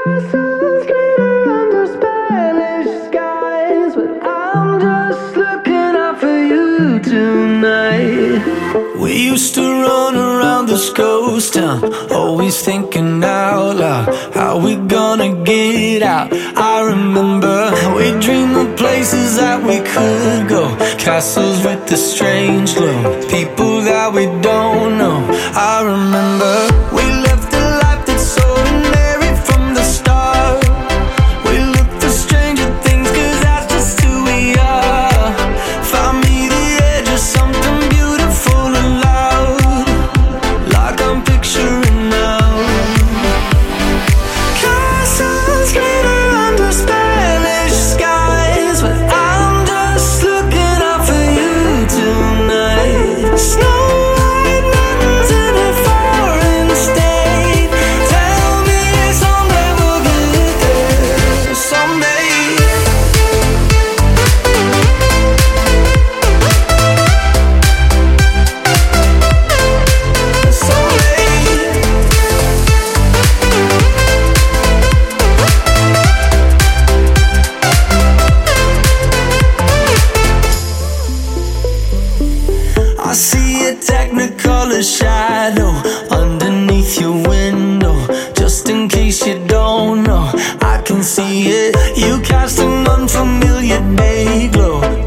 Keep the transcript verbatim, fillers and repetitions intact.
Castles glitter under Spanish skies, but I'm just looking out for you tonight. We used to run around this ghost town, always thinking out loud, how we gonna get out? I remember we dreamed of places that we could go, castles with the strange glow, people that we don't know. I remember we lived a life that's ordinary from the start. We looked for stranger things, cause that's just who we are. Found me the edge of something beautiful and loud, like I'm picturing now. Castles glitter under Spanish skies, but I'm just looking out for you tonight. Snow white mountains in a foreign state. Tell me someday we'll get there. Someday. I see a technicolor shadow underneath your window. Just in case you don't know, I can see it. You cast an unfamiliar day glow.